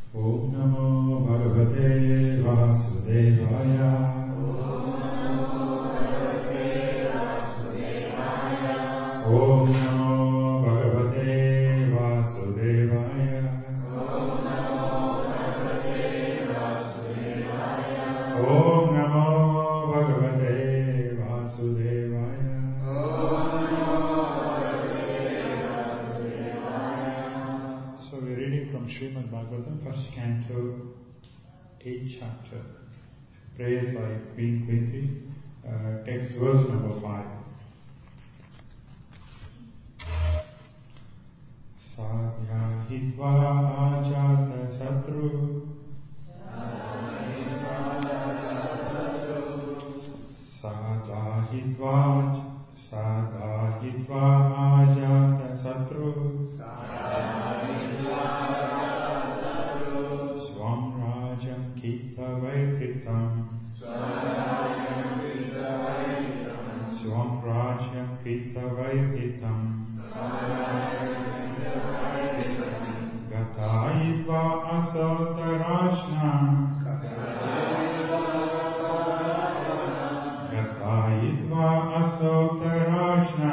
Om Namo Bhagavate Vasudevaya. Om Namo Bhagavate Vasudevaya. Om Namo Bhagavate Vasudevaya. So we're reading from Srimad Bhagavatam, first canto, 8th chapter. Praise by Queen Quinty. Text verse number 5. Sadhyahitva ajata satru. Sadhyahitva ajata satru. Swam rajam kita vaipitam. Swam rajam kita vaipitam. Gataiva asotarajna. Gataiva asotarajna.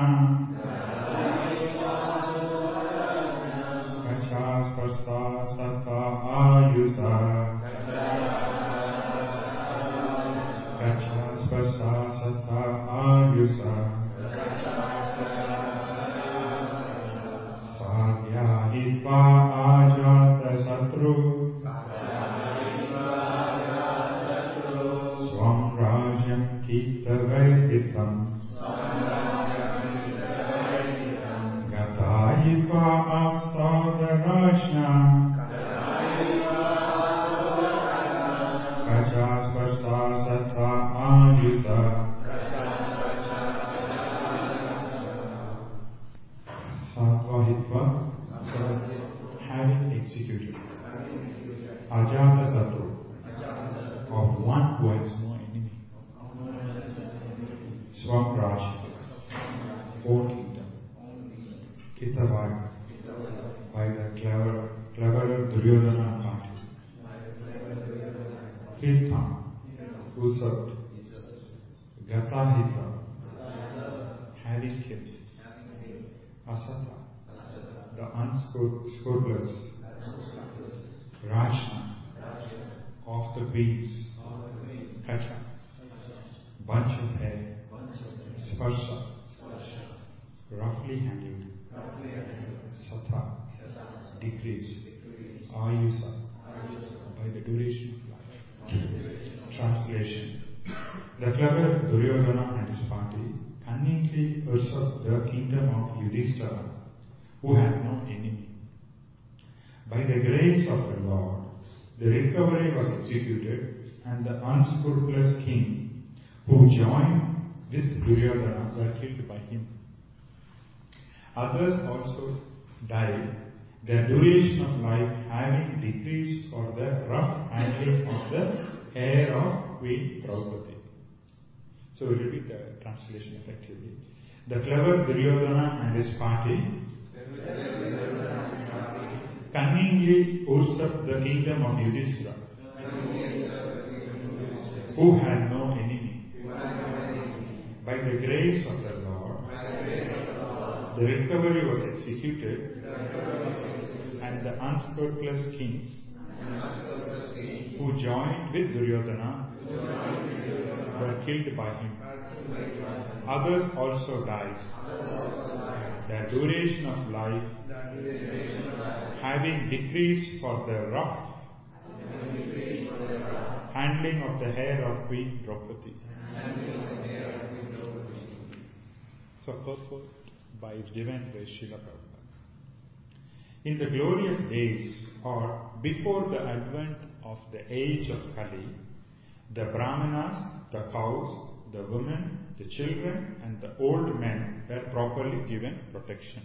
Kachasparsa sata ayusa. Kachasparsa sata ayusa. Sadhyahitva ajata satru. Swam rajam kita vaipitam. Gataiva asadarajna. Kachasparsa sata ayusa. Sadhyahitva, having executed. Ajata Satru, of one who has no enemy. Swagraj, own kingdom. Kitavaya, by the cleverer Duryodhana party. Kirtan, usurped. Gatahita, having killed. Asata, the unscrupulous. Rajna, of the queens. Kacha, bunch of hair. Sparsha, roughly handled. Sata, decreased. Ayusa, by the duration of life. Translation. The clever Duryodhana and his party cunningly usurped the kingdom of Yudhishthira, who had no enemy. By the grace of the Lord, the recovery was executed, and the unscrupulous king, who joined with Duryodhana, were killed by him. Others also died, their duration of life having decreased for the rough handling of the hair of Queen Draupadi. So we repeat the translation effectively. The clever Duryodhana and his party cunningly usurped the kingdom of Yudhishthira, who had no enemy. By the grace of the Lord, the recovery was executed, and the unscrupulous kings, who joined with Duryodhana, were killed by him. Others also died, their duration of life having decreased for the rough handling of the hair of Queen Draupadi. So purport by His Divine Grace Srila Prabhupada. In the glorious days, or before the advent of the age of Kali, the Brahmanas, the cows, the women, the children, and the old men were properly given protection.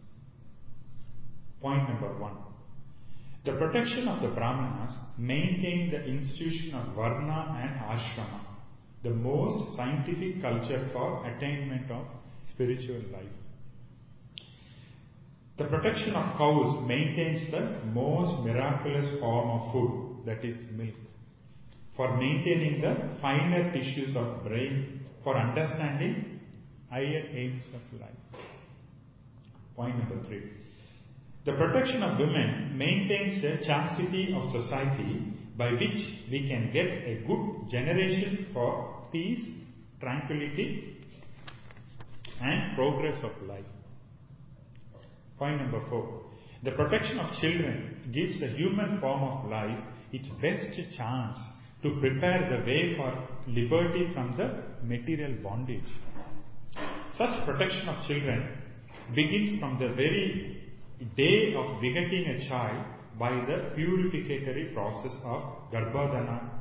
Point number 1. The protection of the Brahmanas maintained the institution of Varna and Ashrama, the most scientific culture for attainment of spiritual life. The protection of cows maintains the most miraculous form of food, that is milk, for maintaining the finer tissues of brain, for understanding higher aims of life. Point number 3. The protection of women maintains the chastity of society, by which we can get a good generation for peace, tranquility, and progress of life. Point number 4. The protection of children gives the human form of life its best chance to prepare the way for liberty from the material bondage. Such protection of children begins from the very day of begetting a child by the purificatory process of Garbhadana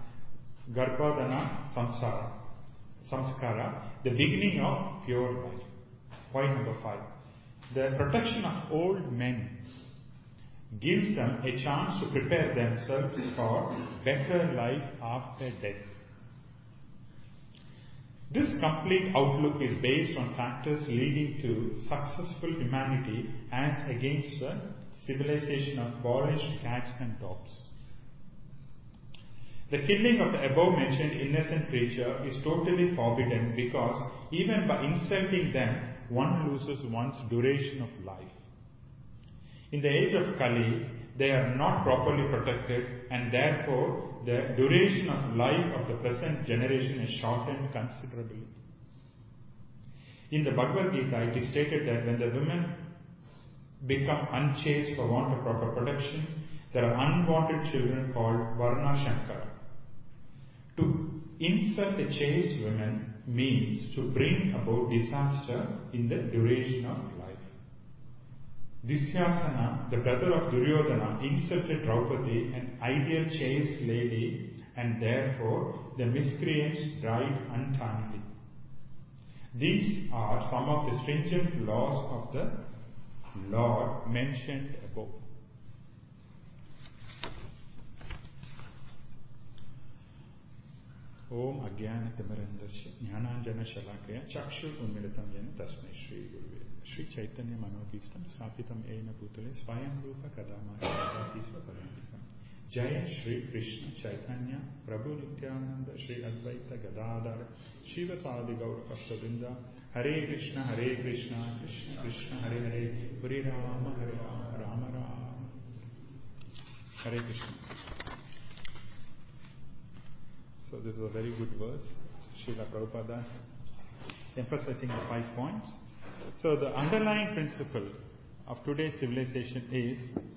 Samskara, the beginning of pure life. Point number 5. The protection of old men gives them a chance to prepare themselves for better life after death. This complete outlook is based on factors leading to successful humanity as against the civilization of polished cats and dogs. The killing of the above mentioned innocent creature is totally forbidden, because even by insulting them, one loses one's duration of life. In the age of Kali, they are not properly protected, and therefore the duration of life of the present generation is shortened considerably. In the Bhagavad Gita, it is stated that when the women become unchaste for want of proper protection, there are unwanted children called Varna Shankara. To insult a chaste woman means to bring about disaster in the duration of life. Dusyasana, the brother of Duryodhana, insulted Draupadi, an ideal chaste lady, and therefore the miscreants died untimely. These are some of the stringent laws of the Lord mentioned above. Om Ajnanatimmirandasya Jnananjana Shalakaya Chakshur Unmilitam Yena Tasmai Shri Guruve Shri Chaitanya Manobhistam Sthapitam Ena Bhutale Swayam Rupa Kadamaya Kadakisva Parantikam Jaya Shri Krishna Chaitanya Prabhu Nityananda Shri Advaita Gadadhara Shiva Sadi Gaura Bhaktavrinda Hare Krishna Krishna Krishna Hare Hare Hare Rama Rama Rama Hare Krishna. So this is a very good verse, Srila Prabhupada emphasizing the 5 points. So the underlying principle of today's civilization is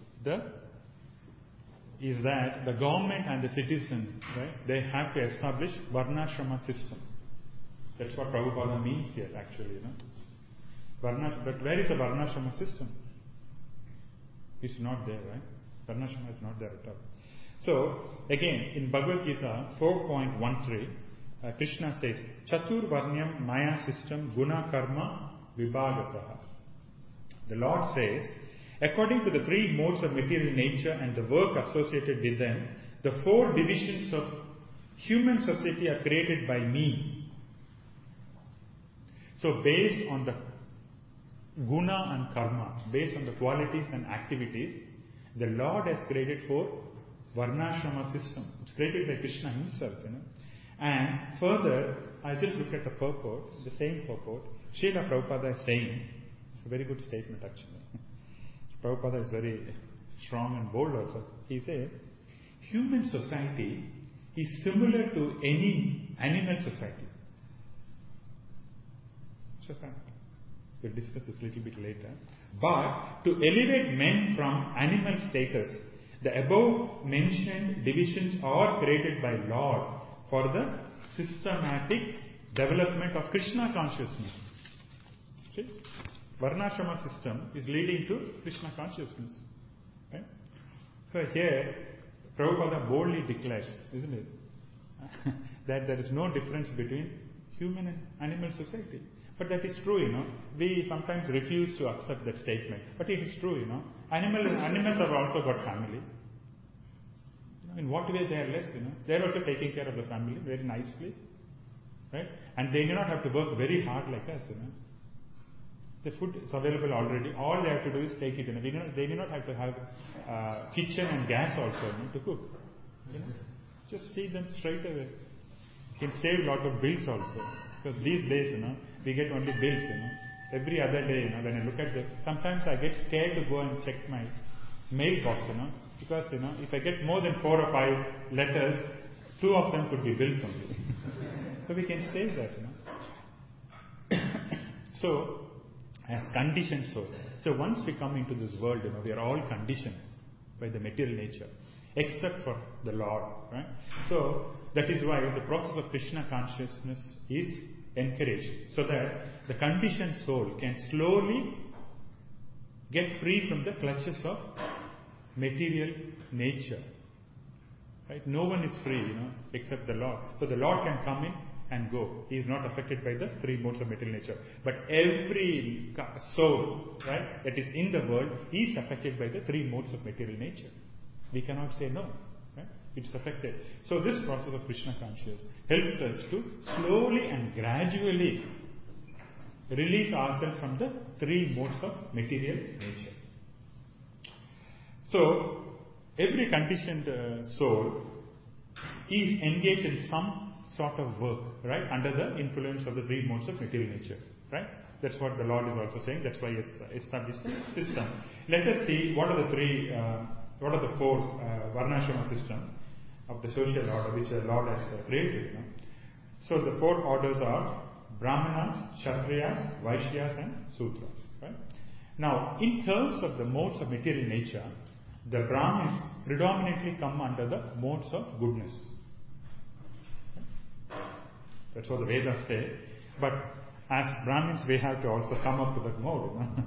that the government and the citizen, right, they have to establish Varnashrama system. That's what Prabhupada means here, actually, But where is the Varnashrama system? It's not there, right? Varnashrama is not there at all. So, again, in Bhagavad Gita 4.13, Krishna says, Chatur Varnyam Maya system Guna Karma Vibhagasaha. The Lord says, according to the 3 modes of material nature and the work associated with them, the 4 divisions of human society are created by me. So, based on the Guna and Karma, based on the qualities and activities, the Lord has created 4 Varnashrama system. It's created by Krishna himself, And further, I just look at the purport, the same purport. Srila Prabhupada is saying, it's a very good statement actually. Prabhupada is very strong and bold also. He said, human society is similar to any animal society. It's a fact. We'll discuss this a little bit later. But to elevate men from animal status, the above mentioned divisions are created by Lord for the systematic development of Krishna consciousness. See? Varnashrama system is leading to Krishna consciousness. Right? So here, Prabhupada boldly declares, isn't it, that there is no difference between human and animal society. But that is true, We sometimes refuse to accept that statement. But it is true, Animals have also got family. In what way they are less, They are also taking care of the family very nicely. Right? And they do not have to work very hard like us, The food is available already. All they have to do is take it. They do not have to have kitchen and gas also to cook. Just feed them straight away. Can save a lot of bills also. Because these days, we get only bills. Every other day, when I look at sometimes I get scared to go and check my mailbox, because if I get more than 4 or 5 letters, 2 of them could be bills only. So we can save that. So, as conditioned soul. So once we come into this world, we are all conditioned by the material nature, except for the Lord. Right? So that is why the process of Krishna consciousness is encouraged, so that the conditioned soul can slowly get free from the clutches of material nature. Right? No one is free, except the Lord. So the Lord can come in and go. He is not affected by the 3 modes of material nature. But every soul, right, that is in the world is affected by the 3 modes of material nature. We cannot say no. Right? It is affected. So this process of Krishna consciousness helps us to slowly and gradually release ourselves from the 3 modes of material nature. So every conditioned soul is engaged in some sort of work, right, under the influence of the 3 modes of material nature, right? That's what the Lord is also saying. That's why He has established a system. Let us see what are the 4 Varnashrama system of the social order which the Lord has created. So the 4 orders are Brahmanas, Kshatriyas, Vaishyas and Sudras. Right? Now, in terms of the modes of material nature, the Brahmins predominantly come under the modes of goodness. That's what the Vedas say. But as Brahmins, we have to also come up to that mode.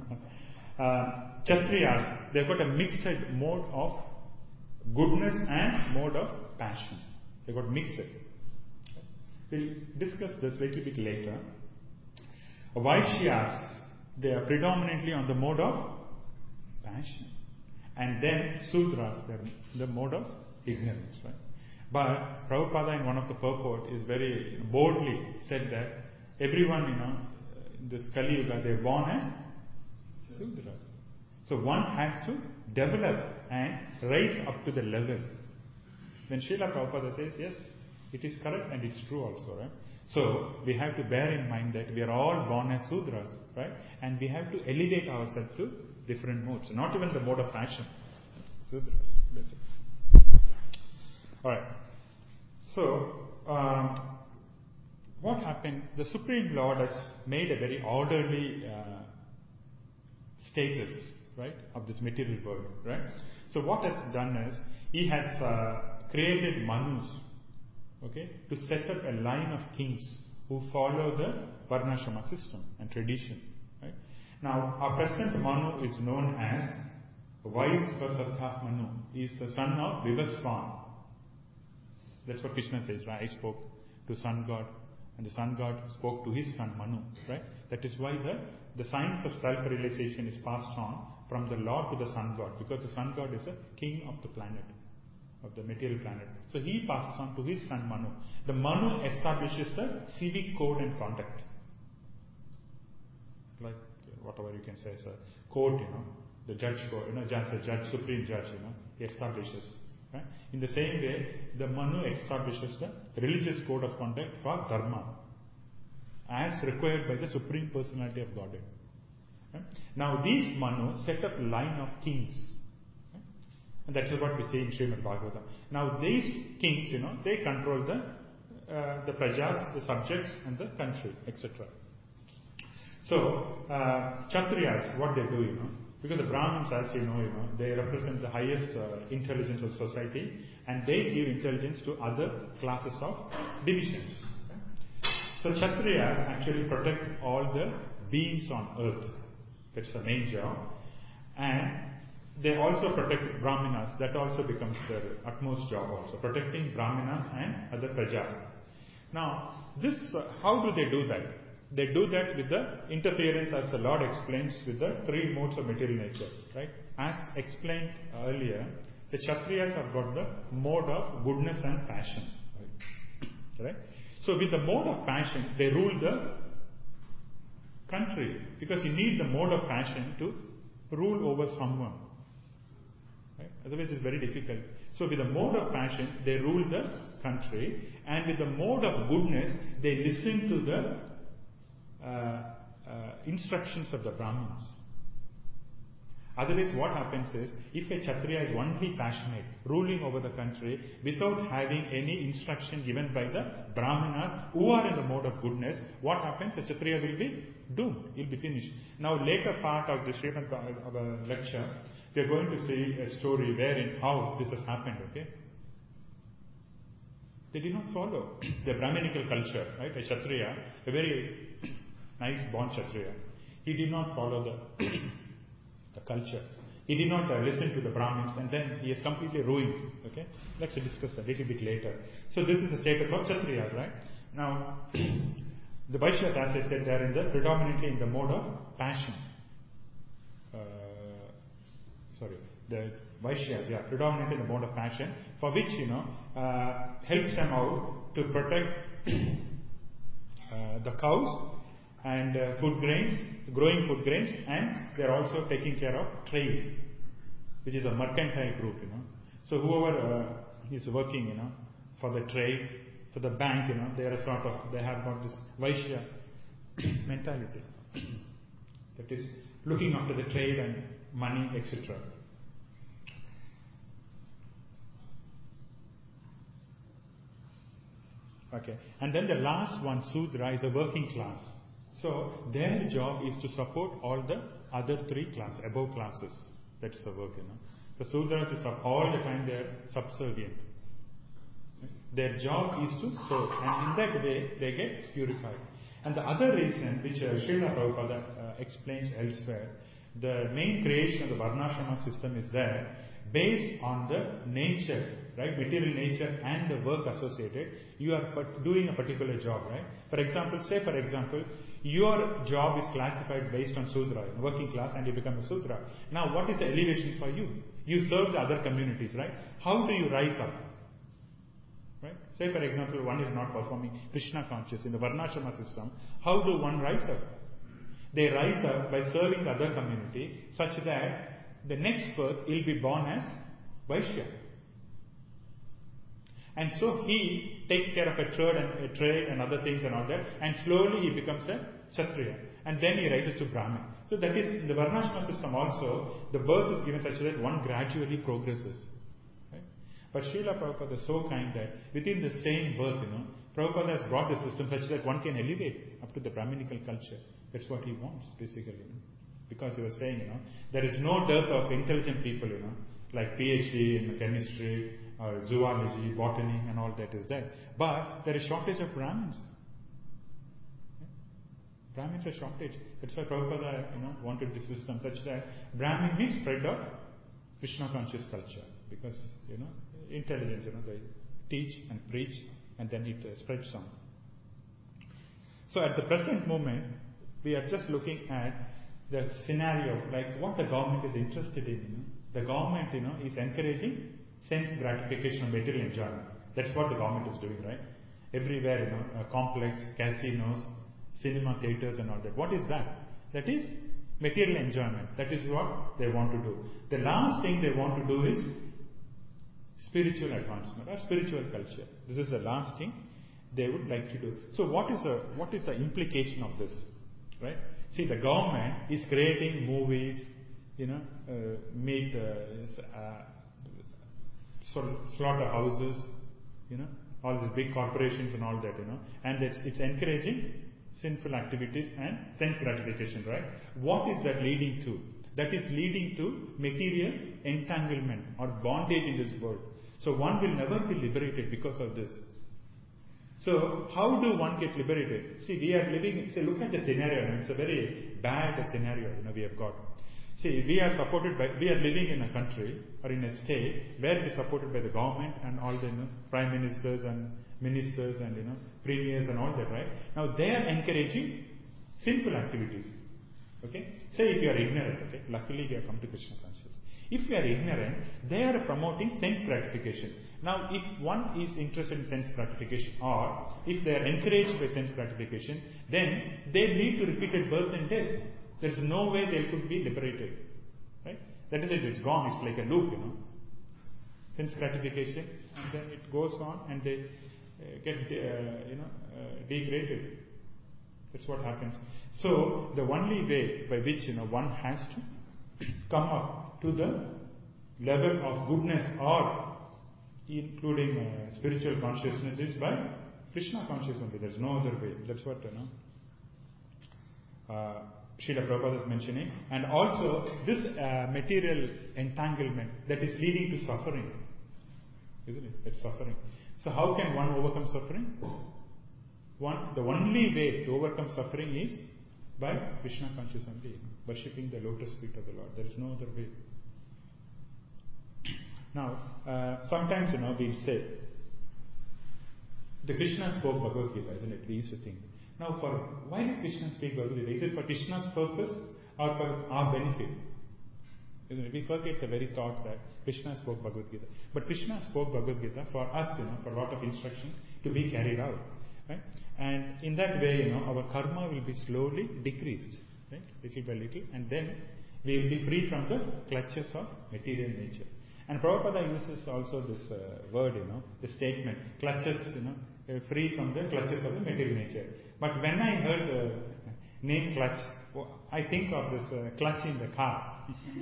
Kshatriyas, they've got a mixed mode of goodness and mode of passion. They've got mixed. We'll discuss this a little bit later. Vaishyas, they are predominantly on the mode of passion. And then Sudras, they're the mode of ignorance. Right? But Prabhupada in one of the purport is very boldly said that everyone, in this Kali Yuga, they're born as Sudras. So one has to develop and rise up to the level. When Srila Prabhupada says, yes, it is correct and it's true also, right? So we have to bear in mind that we are all born as Sudras, right? And we have to elevate ourselves to different modes, not even the mode of passion. Sudras, basically. Alright. So, what happened? The Supreme Lord has made a very orderly status, right, of this material world, right? So what has done is, He has created Manus, okay, to set up a line of kings who follow the Varnashrama system and tradition, right? Now, our present Manu is known as Vaisvasadha Manu. He is the son of Vivasvan. That's what Krishna says, right? I spoke to Sun God, and the Sun God spoke to his son Manu, right? That is why the science of self-realization is passed on from the Lord to the Sun God, because the Sun God is a king of the planet, of the material planet. So he passes on to his son Manu. The Manu establishes the civic code and conduct. Like whatever you can say as a code, the judge code, just a judge, supreme judge, he establishes. Right? In the same way, the Manu establishes the religious code of conduct for Dharma, as required by the Supreme Personality of Godhead. Right? Now, these Manu set up a line of kings. Right? And that's what we say in Srimad Bhagavatam. Now, these kings, they control the prajas, the subjects, and the country, etc. So, Kshatriyas, what they do, because the Brahmins, as you know, they represent the highest intelligence of society, and they give intelligence to other classes of divisions. Okay? So Kshatriyas actually protect all the beings on earth. That's the main job. And they also protect Brahmanas. That also becomes their utmost job also, protecting Brahmanas and other prajas. Now, this, how do they do that? They do that with the interference, as the Lord explains, with the 3 modes of material nature. Right? As explained earlier, the Kshatriyas have got the mode of goodness and passion. Right? So with the mode of passion, they rule the country, because you need the mode of passion to rule over someone. Right? Otherwise it's very difficult. So with the mode of passion, they rule the country, and with the mode of goodness, they listen to the instructions of the Brahmins. Otherwise what happens is, if a Kshatriya is only passionate, ruling over the country without having any instruction given by the Brahmanas who are in the mode of goodness, what happens? A Kshatriya will be doomed, he will be finished. Now later part of the Srimad of a lecture, we are going to see a story wherein how this has happened, okay? They did not follow the Brahminical culture, right? A Kshatriya, a very nice born Kshatriya, he did not follow the culture. He did not listen to the Brahmins, and then he is completely ruined. Okay, let's discuss a little bit later. So this is the status of Kshatriyas, right? Now, the Vaishyas, as I said, they are predominantly in the mode of passion. The Vaishyas, predominantly in the mode of passion, for which helps them out to protect the cows and food grains, growing food grains, and they are also taking care of trade, which is a mercantile group, So whoever is working, for the trade, for the bank, they are they have got this Vaishya mentality, that is looking after the trade and money, etc. Okay, and then the last one, Sudra, is a working class. So their job is to support all the other three classes, above classes. That's the work, The Sudras is all the time they are subservient. Their job is to serve, and in that way they get purified. And the other reason, which Srila Prabhupada explains elsewhere, the main creation of the Varnashrama system is there based on the nature, right, material nature and the work associated. You are doing a particular job, right? For example, your job is classified based on Sudra, working class, and you become a Sudra. Now, what is the elevation for you? You serve the other communities, right? How do you rise up? Right? Say, for example, one is not performing Krishna conscious in the Varnashrama system. How do one rise up? They rise up by serving the other community, such that the next birth will be born as Vaishya. And so he takes care of a trade and other things and all that, and slowly he becomes a Kshatriya, and then he rises to Brahmin. So that is, in the Varnashrama system also, the birth is given such that one gradually progresses. Right? But Srila Prabhupada is so kind that within the same birth, Prabhupada has brought the system such that one can elevate up to the Brahminical culture. That's what he wants, basically. Because he was saying, there is no dearth of intelligent people, like PhD in chemistry, or zoology, botany, and all that is there. But there is shortage of Brahmins. Brahmins are shortage. That's why Prabhupada, wanted this system such that Brahmin means spread of Krishna conscious culture. Because, intelligence, they teach and preach, and then it spreads on. So at the present moment, we are just looking at the scenario, like what the government is interested in. The government, is encouraging sense gratification of material enjoyment. That's what the government is doing, right? Everywhere, complex, casinos, cinema theaters and all that. What is that? That is material enjoyment. That is what they want to do. The last thing they want to do is spiritual advancement or spiritual culture. This is the last thing they would like to do. So what is the implication of this? Right? See, the government is creating movies, slaughterhouses, all these big corporations and all that, and it's encouraging sinful activities and sense gratification, right? What is that leading to? That is leading to material entanglement or bondage in this world. So one will never be liberated because of this. So how do one get liberated? See, we are living, look at the scenario, it's a very bad scenario, we have got. See, we are living in a country or in a state where it is supported by the government and all the prime ministers and ministers and premiers and all that, right? Now they are encouraging sinful activities. Okay? Say if you are ignorant, okay? Luckily we have come to Krishna consciousness. If we are ignorant, they are promoting sense gratification. Now, if one is interested in sense gratification, or if they are encouraged by sense gratification, then they lead to repeated birth and death. There is no way they could be liberated. Right? That is it, it's gone, it's like a loop, Sense gratification, and then it goes on and they get, degraded. That's what happens. So, the only way by which, one has to come up to the level of goodness or including spiritual consciousness is by Krishna consciousness only. There's no other way. That's what, Srila Prabhupada is mentioning. And also, this material entanglement that is leading to suffering. Isn't it? It's suffering. So how can one overcome suffering? The only way to overcome suffering is by Krishna consciousness only. Worshipping the lotus feet of the Lord. There is no other way. Now, sometimes, we'll say, the Krishna spoke Bhagavad Gita, isn't it? We used to think. Now, why did Krishna speak Bhagavad Gita? Is it for Krishna's purpose or for our benefit? Isn't it? We forget the very thought that Krishna spoke Bhagavad Gita. But Krishna spoke Bhagavad Gita for us, for a lot of instruction to be carried out. Right? And in that way, our karma will be slowly decreased, right? Little by little, and then we will be free from the clutches of material nature. And Prabhupada uses also this word, the statement, clutches, free from the clutches of the material nature. But when I heard the name clutch, I think of this clutch in the car.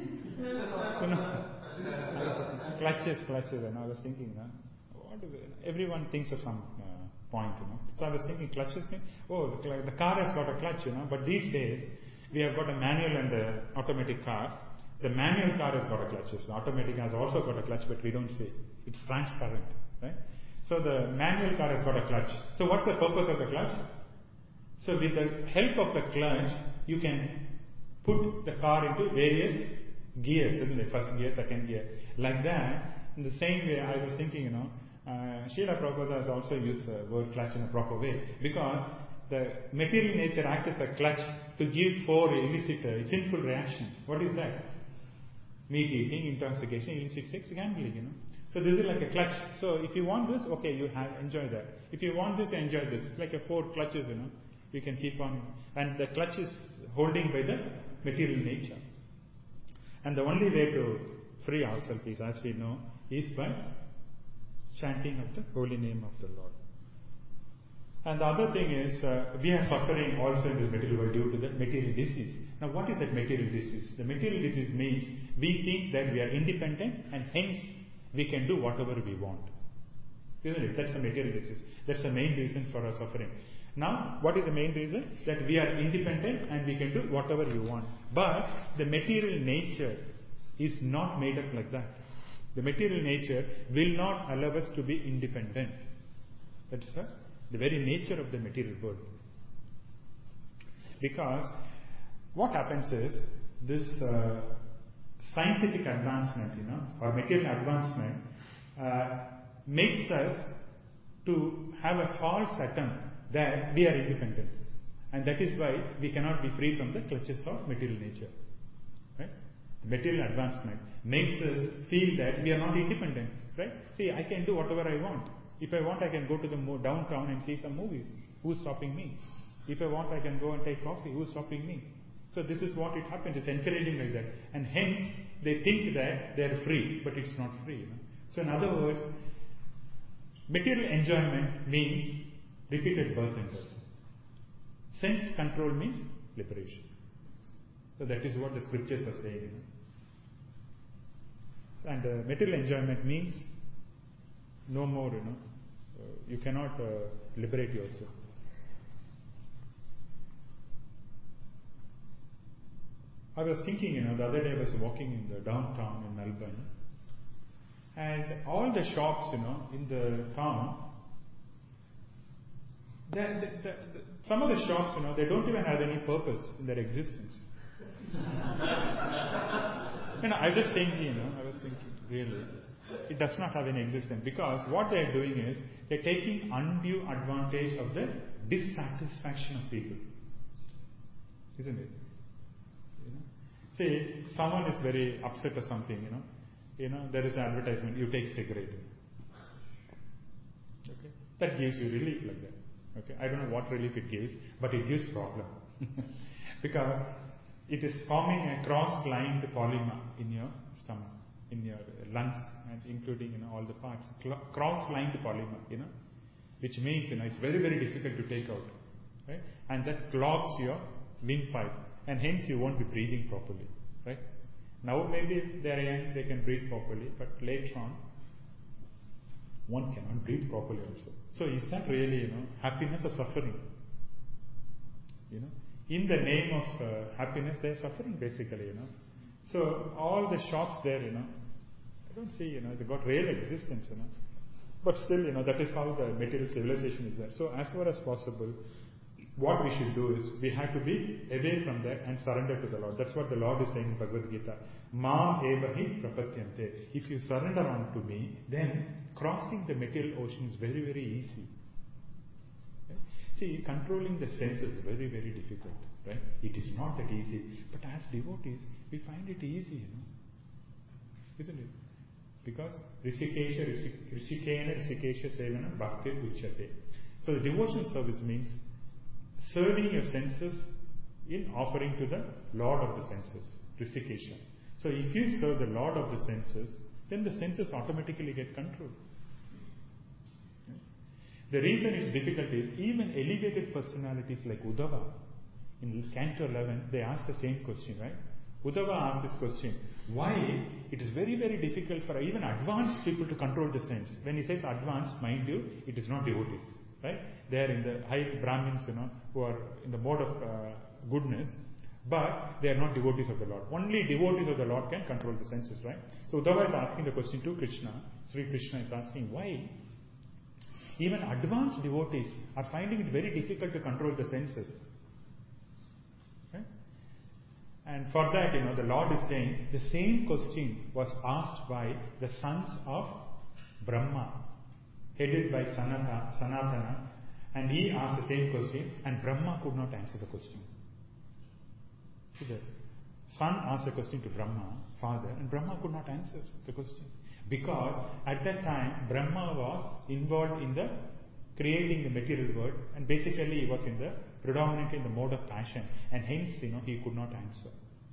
Clutches, and I was thinking, everyone thinks of some point, So I was thinking, clutches mean, the car has got a clutch, but these days, we have got a manual and an automatic car. The manual car has got a clutch. The automatic has also got a clutch, but we don't see. It's transparent, right? So the manual car has got a clutch. So what's the purpose of the clutch? So with the help of the clutch, you can put the car into various gears, isn't it? First gear, second gear. Like that, in the same way, I was thinking, Srila Prabhupada has also used the word clutch in a proper way, because the material nature acts as a clutch to give for illicit, sinful reaction. What is that? Meat eating, intoxication, illicit sex, gambling, So this is like a clutch. So if you want this, okay, you enjoy that. If you want this, you enjoy this. It's like a 4 clutches, You can keep on, and the clutch is holding by the material nature. And the only way to free ourselves is, as we know, is by chanting of the holy name of the Lord. And the other thing is, we are suffering also in this material world due to the material disease. Now, what is that material disease? The material disease means we think that we are independent and hence we can do whatever we want. Isn't it? That's the material disease. That's the main reason for our suffering. Now, what is the main reason? That we are independent and we can do whatever we want. But the material nature is not made up like that. The material nature will not allow us to be independent. That's the very nature of the material world. Because what happens is, this scientific advancement, or material advancement, makes us to have a false attempt that we are independent. And that is why we cannot be free from the clutches of material nature. Right? The material advancement makes us feel that we are not independent. Right? See, I can do whatever I want. If I want, I can go to the downtown and see some movies. Who's stopping me? If I want, I can go and take coffee. Who's stopping me? So this is what it happens. It's encouraging like that. And hence, they think that they're free, but it's not free. So in other words, material enjoyment means repeated birth and death. Sense control means liberation. So that is what the scriptures are saying. And material enjoyment means no more, you cannot liberate yourself. I was thinking, the other day I was walking in the downtown in Melbourne, and all the shops, in the town, some of the shops, they don't even have any purpose in their existence. I was just thinking, really, it does not have any existence, because what they are doing is, they are taking undue advantage of the dissatisfaction of people. Isn't it? Say, someone is very upset or something, there is an advertisement, you take cigarette. Okay? That gives you relief like that. Okay? I don't know what relief it gives, but it gives problem. Because it is forming a cross-lined polymer in your stomach, in your lungs, and including all the parts. Cross-lined polymer, which means it's very, very difficult to take out. Right? And that clogs your windpipe, and hence you won't be breathing properly. Right? Now maybe they are young, they can breathe properly, but later on, one cannot breathe properly also. So is that really, happiness or suffering? In the name of happiness, they are suffering basically, So all the shops there, I don't see, they got real existence, But still, that is how the material civilization is there. So as far as possible, what we should do is, we have to be away from that and surrender to the Lord. That's what the Lord is saying in Bhagavad Gita. Mam evahi prapatyante. If you surrender unto me, then crossing the material ocean is very, very easy. Right? See, controlling the senses is very, very difficult. Right? It is not that easy. But as devotees, we find it easy, Isn't it? Because Rishikena Sevana Bhakti Uchyate. So the devotion service means serving your senses in offering to the Lord of the senses, Rishikesha. So if you serve the Lord of the senses, then the senses automatically get control. The reason it's difficult is, even elevated personalities like Uddhava, in Canto 11, they ask the same question, right? Uddhava asks this question, why it is very, very difficult for even advanced people to control the sense. When he says advanced, mind you, it is not devotees. Right? They are in the high Brahmins, who are in the mode of goodness, but they are not devotees of the Lord. Only devotees of the Lord can control the senses, right? So Uddhava is asking the question to Krishna. Sri Krishna is asking why even advanced devotees are finding it very difficult to control the senses. Right? And for that, the Lord is saying the same question was asked by the sons of Brahma, headed by Sanatana, and he asked the same question, and Brahma could not answer the question. So the son asked a question to Brahma, father, and Brahma could not answer the question. Because at that time, Brahma was involved in the creating the material world, and basically he was predominantly in the mode of passion, and hence, he could not answer.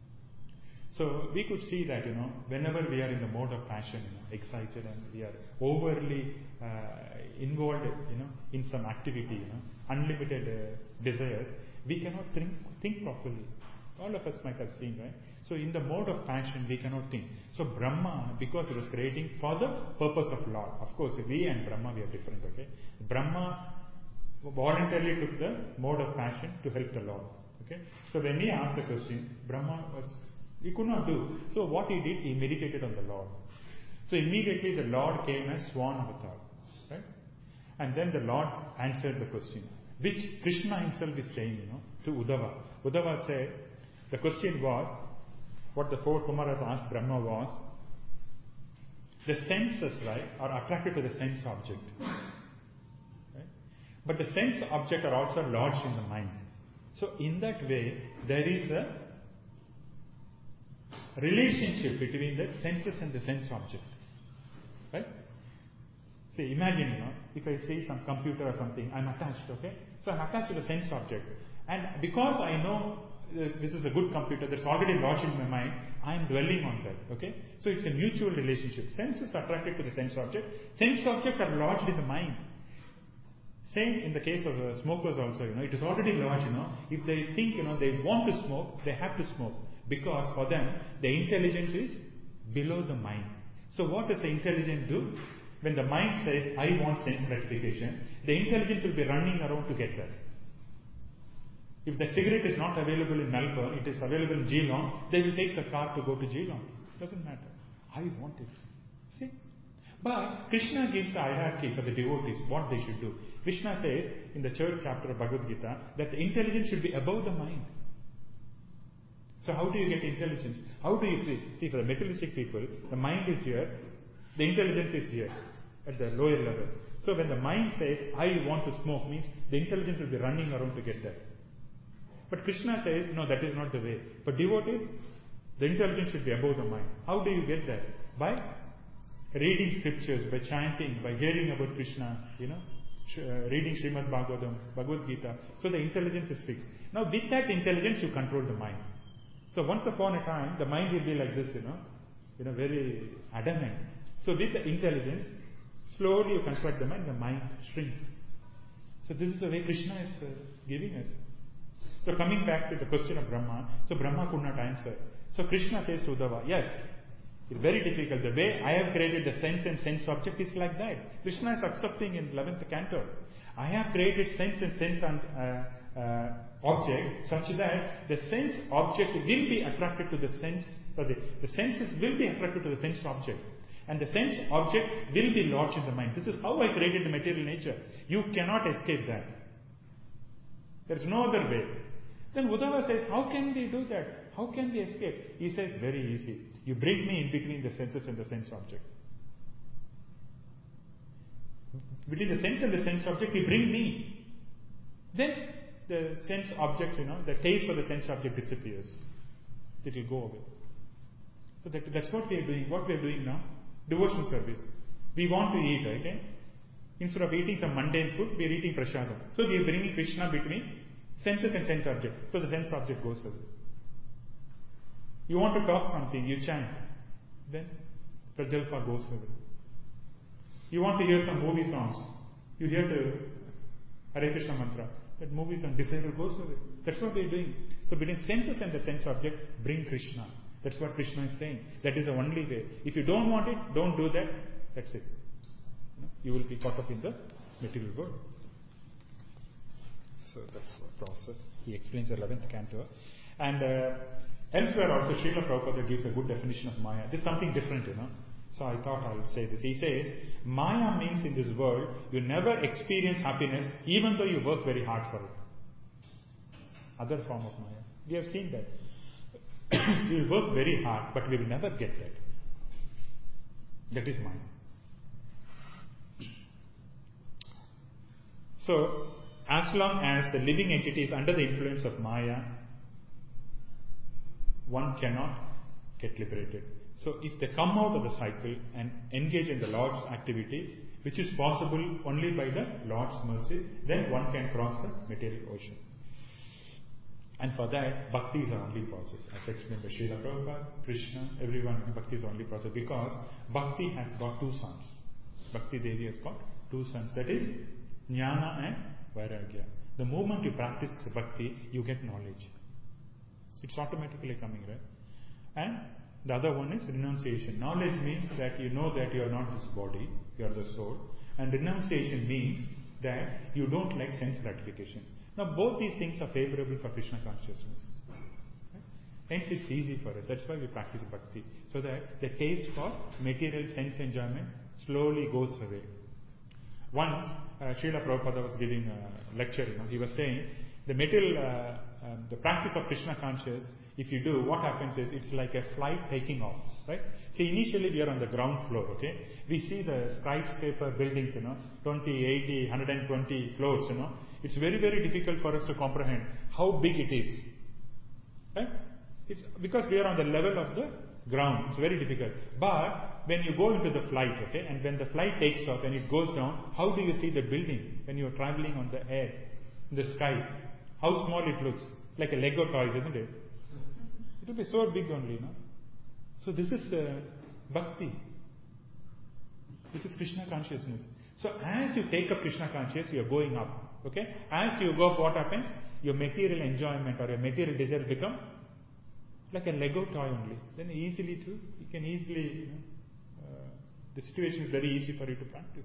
So we could see that, whenever we are in the mode of passion, excited, and we are overly involved, in some activity, unlimited desires, we cannot think properly. All of us might have seen, right? So in the mode of passion, we cannot think. So Brahma, because he was creating for the purpose of Lord. Of course, we and Brahma, we are different, okay? Brahma voluntarily took the mode of passion to help the Lord, okay? So when he asked the question, he could not do. So what he did, he meditated on the Lord. So immediately the Lord came as Swan Avatar, right? And then the Lord answered the question, which Krishna himself is saying, to Uddhava. Uddhava said, the question was, what the four Kumaras asked Brahma was, the senses, right, are attracted to the sense object. Right? But the sense object are also lodged in the mind. So in that way, there is a relationship between the senses and the sense object. Right? See, imagine, if I say some computer or something, I'm attached, okay? So I'm attached to the sense object. And because I know this is a good computer that's already lodged in my mind, I'm dwelling on that, okay? So it's a mutual relationship. Senses are attracted to the sense object. Sense objects are lodged in the mind. Same in the case of smokers also, it is already lodged, If they think, they want to smoke, they have to smoke. Because for them, the intelligence is below the mind. So what does the intelligence do? When the mind says, I want sense gratification, the intelligence will be running around to get that. If the cigarette is not available in Melbourne, it is available in Geelong, they will take the car to go to Geelong. Doesn't matter. I want it. See? But Krishna gives the hierarchy for the devotees, what they should do. Krishna says in the third chapter of Bhagavad Gita that the intelligence should be above the mind. So how do you get intelligence? How do you see, for the materialistic people, the mind is here, the intelligence is here, at the lower level. So when the mind says, I want to smoke, means the intelligence will be running around to get that. But Krishna says, no, that is not the way. For devotees, The intelligence should be above the mind. How do you get that? By reading scriptures, by chanting, by hearing about Krishna, reading Srimad Bhagavatam, Bhagavad Gita. So the intelligence is fixed. Now with that intelligence you control the mind. So once upon a time the mind will be like this, very adamant. So with the intelligence, slowly you construct the mind shrinks. So this is the way Krishna is giving us. So coming back to the question of Brahma, so Brahma could not answer. So Krishna says to Uddhava, yes, it's very difficult. The way I have created the sense and sense object is like that. Krishna is accepting in 11th canto. I have created sense and sense object such that the sense object will be attracted to the sense, the senses will be attracted to the sense object. And the sense object will be lodged in the mind. This is how I created the material nature. You cannot escape that. There is no other way. Then Uddhava says, how can we do that? How can we escape? He says, very easy. You bring me in between the senses and the sense object. Between the sense and the sense object, you bring me. Then the sense object, the taste for the sense object disappears. It will go away. So that's what we are doing. What we are doing now? Devotion service. We want to eat, right? Instead of eating some mundane food, we are eating prasadam. So we are bringing Krishna between senses and sense object. So the sense object goes away. You want to talk something, you chant. Then prajalpa goes away. You want to hear some movie songs. You hear the Hare Krishna mantra. That movie song, desire goes away. That's what we are doing. So between senses and the sense object, bring Krishna. That's what Krishna is saying. That is the only way. If you don't want it, don't do that. That's it. You will be caught up in the material world. So that's the process. He explains the 11th canto. And elsewhere also, Srila Prabhupada gives a good definition of Maya. It's something different, So I thought I would say this. He says, Maya means in this world, you never experience happiness even though you work very hard for it. Other form of Maya. We have seen that. We will work very hard, but we will never get that. That is Maya. So, as long as the living entity is under the influence of Maya, one cannot get liberated. So if they come out of the cycle and engage in the Lord's activity, which is possible only by the Lord's mercy, then one can cross the material ocean. And for that, bhakti is the only process. As explained by Srila Prabhupada, Krishna, everyone, bhakti is the only process. Because bhakti has got two sons. Bhakti Devi has got two sons. That is Jnana and Vairagya. The moment you practice bhakti, you get knowledge. It's automatically coming, right? And the other one is renunciation. Knowledge means that you know that you are not this body, you are the soul. And renunciation means that you don't like sense gratification. Now both these things are favorable for Krishna consciousness. Right? Hence it's easy for us. That's why we practice bhakti. So that the taste for material sense enjoyment slowly goes away. Once Srila Prabhupada was giving a lecture, he was saying the material, the practice of Krishna conscious, if you do, what happens is it's like a flight taking off, right? See, initially we are on the ground floor, okay? We see the skyscraper buildings, 20, 80, 120 floors, It's very, very difficult for us to comprehend how big it is, right? It's because we are on the level of the ground. It's very difficult. But when you go into the flight, okay, and when the flight takes off and it goes down, how do you see the building when you are traveling on the air, in the sky? How small it looks. Like a Lego toys, isn't it? It will be so big only, So this is bhakti. This is Krishna consciousness. So as you take up Krishna consciousness, you are going up. Okay? As you go up, what happens? Your material enjoyment or your material desire become like a Lego toy only. Then you can easily, the situation is very easy for you to practice.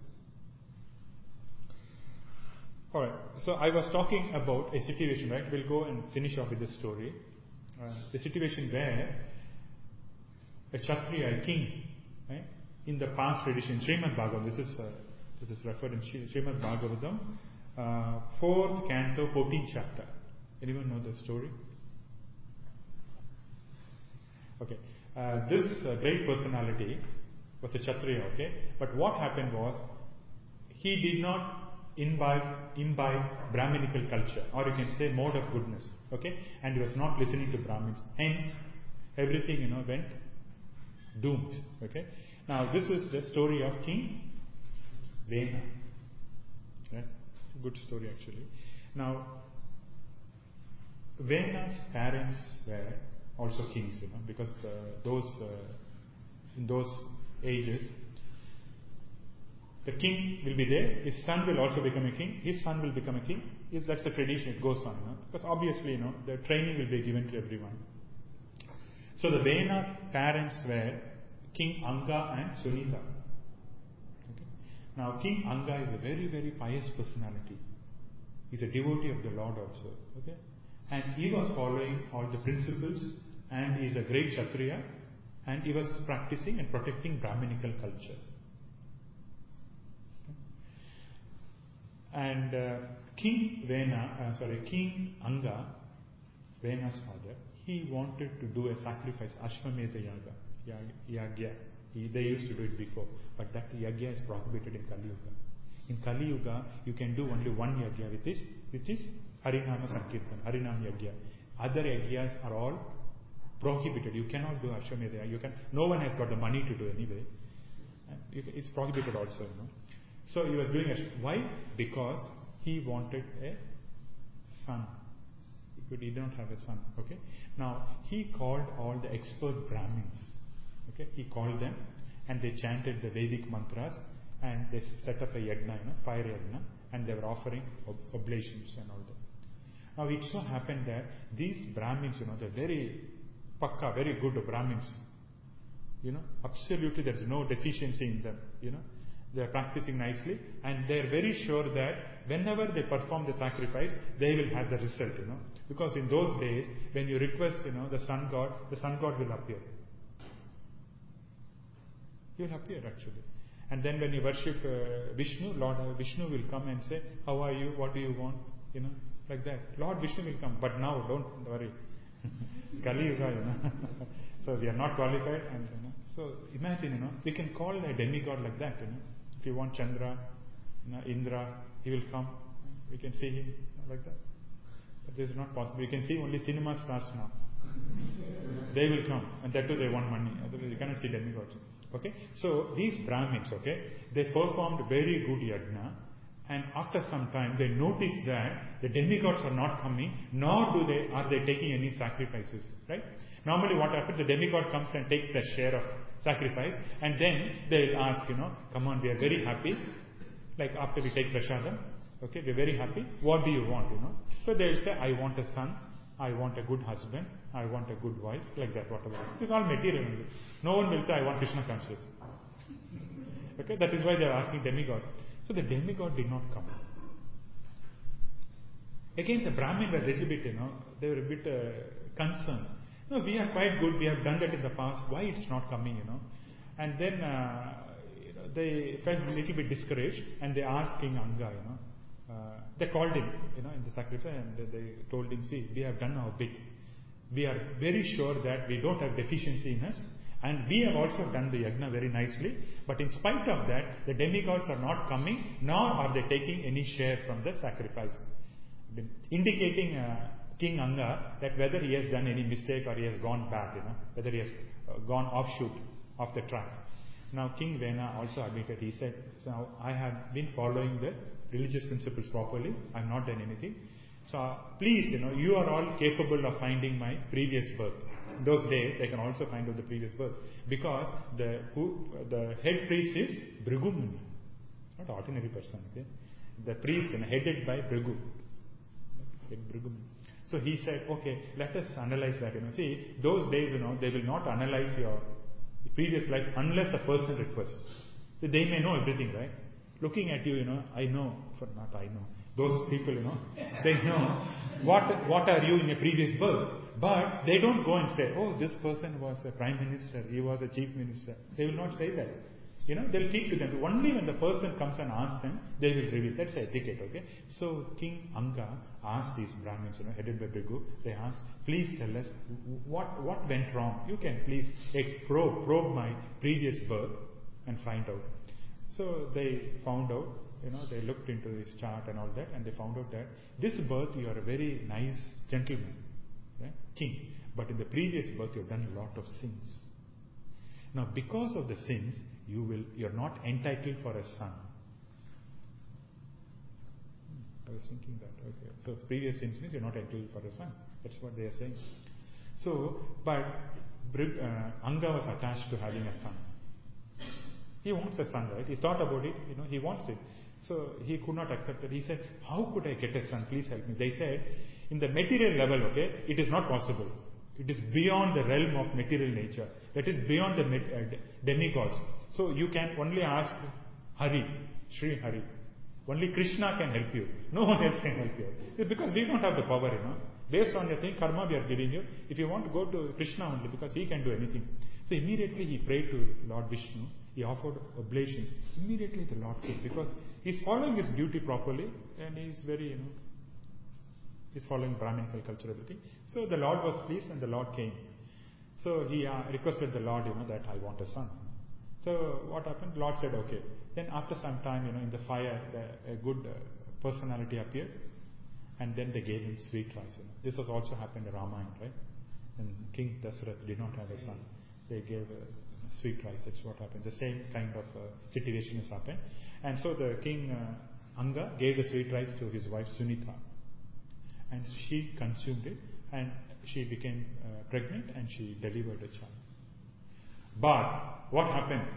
Alright, so I was talking about a situation, right? We'll go and finish off with the story. The situation where a Kshatriya, a king, right? In the past tradition, Srimad Bhagavatam, this is referred in Srimad Bhagavatam, 4th canto, 14th chapter. Anyone know the story? Okay. This great personality was a Kshatriya, okay? But what happened was, he did not imbibe Brahminical culture, or you can say mode of goodness, okay? And he was not listening to Brahmins. Hence, everything, went doomed. Okay. Now this is the story of King Vena. Right? Good story actually. Now, Vena's parents were also kings, because in those ages, the king will be there, his son will also become a king, his son will become a king. That's the tradition, it goes on. Because obviously, the training will be given to everyone. So the Vena's parents were King Anga and Sunita. Okay. Now King Anga is a very, very pious personality. He's a devotee of the Lord also. Okay. And he was following all the principles, and he is a great Kshatriya, and he was practicing and protecting Brahminical culture. Okay. And King Anga, Vena's father, he wanted to do a sacrifice, Ashwamedha Yagya. They used to do it before, but that Yagya is prohibited in Kali Yuga. In Kali Yuga, you can do only one Yagya, which is Harinama Sankirtan, Harinam Yagya. Other Yagyas are all prohibited. You cannot do Ashwamedha. No one has got the money to do anyway. It's prohibited also, So he was doing why? Because he wanted a son. He did not have a son. Okay. Now he called all the expert Brahmins. Okay. He called them, and they chanted the Vedic mantras, and they set up a yagna, fire yagna, and they were offering oblations and all that. Now it so happened that these Brahmins, they're very pakka, very good Brahmins. Absolutely there is no deficiency in them. They are practicing nicely, and they are very sure that whenever they perform the sacrifice, they will have the result. Because in those days, when you request, the sun god will appear. He will appear actually. And then when you worship Vishnu, Lord Vishnu will come and say, how are you? What do you want? Like that. Lord Vishnu will come. But now, don't worry. Kali Yuga, So we are not qualified. And so imagine, we can call a demigod like that. If you want Chandra, Indra, he will come. We can see him like that. But this is not possible. You can see only cinema stars now. They will come, and that too they want money. Otherwise you cannot see demigods. Okay. So these Brahmins, they performed very good yajna, and after some time they noticed that the demigods are not coming, nor are they taking any sacrifices. Right? Normally what happens, the demigod comes and takes their share of sacrifice, and then they will ask, come on, we are very happy. Like after we take prasadam, okay, we are very happy. What do you want, So they will say, I want a son, I want a good husband, I want a good wife, like that, whatever. It is all material only. No one will say, I want Krishna conscious. Okay, that is why they are asking demigod. So the demigod did not come. Again, the Brahmin were a little bit, they were a bit concerned. We are quite good, we have done that in the past, why it's not coming, And then, they felt a little bit discouraged, and they asked King Anga, they called him, in the sacrifice, and they told him, see, we have done our bit. We are very sure that we don't have deficiency in us, and we have also done the yagna very nicely, but in spite of that, the demigods are not coming, nor are they taking any share from the sacrifice. Indicating King Anga that whether he has done any mistake or he has gone back, whether he has gone offshoot of the track. Now King Vena also admitted, he said, so I have been following the religious principles properly, I have not done anything. So please, you are all capable of finding my previous birth. In those days, they can also find out the previous birth. Because the head priest is Bhrigumuni. Not an ordinary person. Okay? The priest headed by Bhrigu. So he said, okay, let us analyze that. See, those days, they will not analyze your previous life unless a person requests. They may know everything, right? Looking at you, those people, they know what are you in a previous birth. But they don't go and say, oh, this person was a prime minister, he was a chief minister. They will not say that. They'll keep to them. Only when the person comes and asks them, they will reveal. That's etiquette, okay? So King Anga asked these Brahmins, headed by Bhrigu, they asked, please tell us what went wrong. You can please probe my previous birth and find out. So they found out, they looked into his chart and all that, and they found out that this birth you are a very nice gentleman, right? King. But in the previous birth, you have done a lot of sins. Now, because of the sins, you're not entitled for a son. I was thinking that. Okay. So previous sins means you're not entitled for a son. That's what they are saying. So, but Anga was attached to having a son. He wants a son, right? He thought about it, he wants it. So he could not accept it. He said, how could I get a son? Please help me. They said, in the material level, okay, it is not possible. It is beyond the realm of material nature. That is beyond the demigods. So you can only ask Hari, Sri Hari. Only Krishna can help you. No one else can help you. It's because we don't have the power, Based on your thing, karma we are giving you. If you want to go to Krishna only, because he can do anything. So immediately he prayed to Lord Vishnu. He offered oblations. Immediately the Lord came, because he's following his duty properly, and he's very, he's following Brahminical culture, everything. So the Lord was pleased, and the Lord came. So he requested the Lord, that I want a son. So what happened? Lord said, okay. Then after some time, in the fire, a good personality appeared, and then they gave him sweet rice. This has also happened in Ramayana, right? And King Dasarath did not have a son. They gave sweet rice. That's what happened. The same kind of situation has happened. And so the king Anga gave the sweet rice to his wife Sunita, and she consumed it, and she became pregnant, and she delivered a child. But what happened?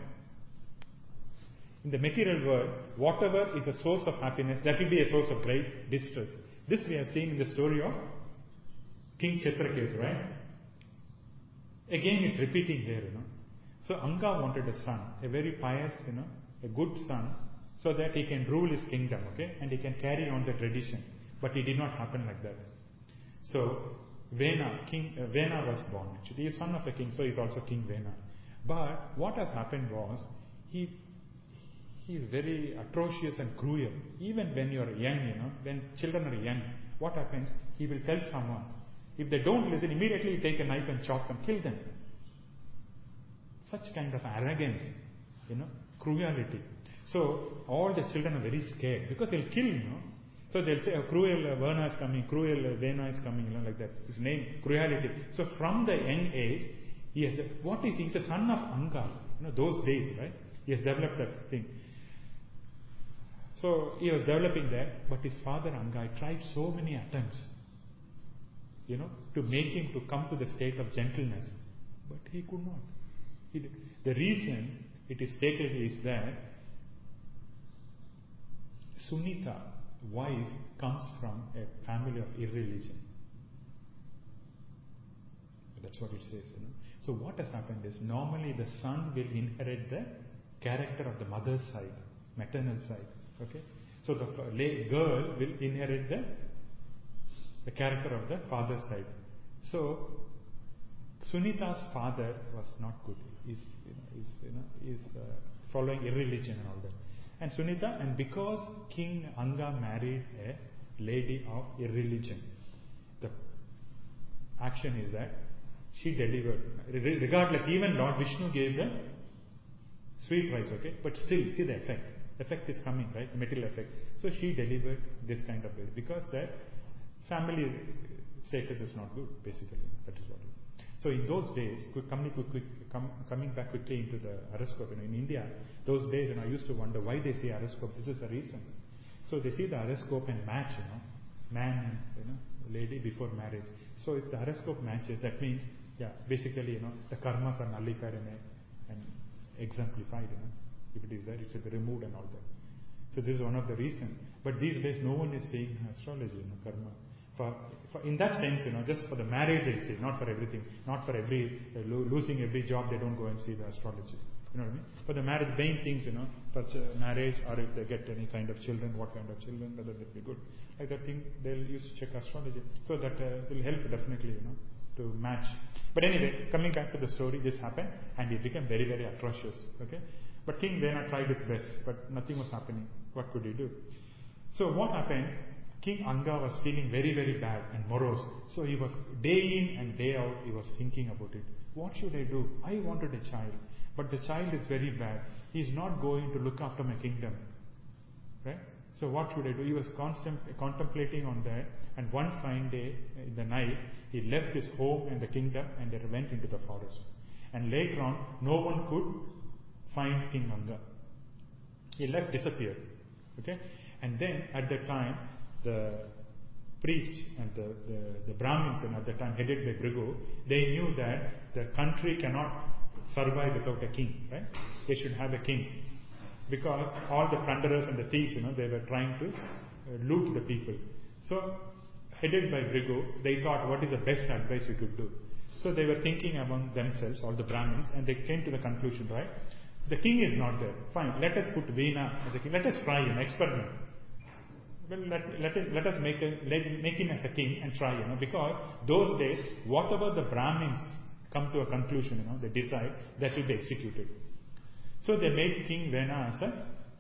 In the material world, whatever is a source of happiness, that will be a source of great distress. This we have seen in the story of King Chitraketu, right? Again, it's repeating here, So Anga wanted a son, a very pious, a good son, so that he can rule his kingdom, okay? And he can carry on the tradition. But it did not happen like that. So Vena, Vena was born. Actually, he is son of a king, so he is also King Vena. But what has happened was, he is very atrocious and cruel. Even when you are young, when children are young, what happens? He will tell someone. If they don't listen, immediately he take a knife and chop them, kill them. Such kind of arrogance, cruelty. So all the children are very scared, because they'll kill, So they'll say, cruel Verna is coming, cruel Vena is coming, like that. His name, cruelty. So from the young age, he's the son of Anga. Those days, right? He has developed that thing. So he was developing that, but his father Anga tried so many attempts, to make him to come to the state of gentleness. But he could not. The reason it is stated is that Sunita, wife, comes from a family of irreligion. That's what it says, So what has happened is, normally the son will inherit the character of the mother's side, maternal side. Okay? So the girl will inherit the character of the father's side. So Sunita's father was not good. He's following irreligion and all that. And Sunita, and because King Anga married a lady of irreligion, the action is that she delivered. Regardless, even Lord Vishnu gave the sweet rice, okay? But still, see the effect. Effect is coming, right? Material effect. So she delivered this kind of baby, because that family status is not good, basically. That is what it is. So in those days, coming back quickly into the horoscope, in India, those days, I used to wonder why they see horoscope. This is the reason. So they see the horoscope and match, man and lady before marriage. So if the horoscope matches, that means, basically, the karmas are nullified and exemplified, If it is there, it should be removed and all that. So this is one of the reasons. But these days, no one is seeing astrology, karma. For in that sense, just for the marriage they see, not for everything. Not for every losing every job, they don't go and see the astrology. You know what I mean? For the marriage, main things, for marriage, or if they get any kind of children, what kind of children, whether they'll be good. Like that thing, they'll use to check astrology. So that will help definitely, to match. But anyway, coming back to the story, this happened, and it became very, very atrocious. Okay? But King Vena tried his best, but nothing was happening. What could he do? So what happened? King Anga was feeling very, very bad and morose. So he was, day in and day out, he was thinking about it. What should I do? I wanted a child, but the child is very bad. He is not going to look after my kingdom. Right? So what should I do? He was contemplating on that, and one fine day in the night, he left his home and the kingdom and they went into the forest. And later on, no one could find King Anga. He left, disappeared. Okay? And then at that time, the priests and the Brahmins at the time, headed by Bhrigu, they knew that the country cannot survive without a king, right? They should have a king. Because all the plunderers and the thieves, they were trying to loot the people. So, headed by Bhrigu, they thought, what is the best advice we could do? So they were thinking among themselves, all the Brahmins, and they came to the conclusion, right? The king is not there. Fine, let us put Vena as a king. Let us try him, experiment. Well, let us make him as a king and try, because those days, whatever the Brahmins come to a conclusion, they decide, that will be executed. So they made King Vena as a